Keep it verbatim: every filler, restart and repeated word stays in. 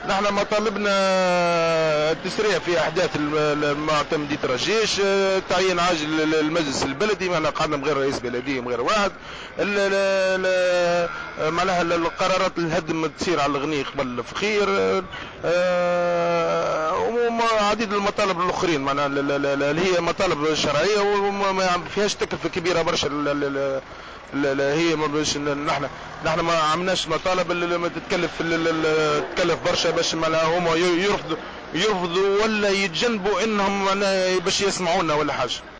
نحن مطالبنا التسريع في احداث المعتمدية الجيش، تعيين عاجل للمجلس البلدي، معنا قعدنا من غير رئيس بلديه من غير واحد. معناها القرارات الهدم تصير على الغني قبل الفخير، وعديد المطالب الاخرين معناها اللي هي مطالب شرعيه وما فيهاش تكلفه كبيره برشا. لا لا هي ما باش نحن نحن ما عملناش مطالب اللي ما تتكلف تتكلف برشا باش معناها هما يرفضوا يرفضوا ولا يتجنبوا انهم باش يسمعونا ولا حاجه.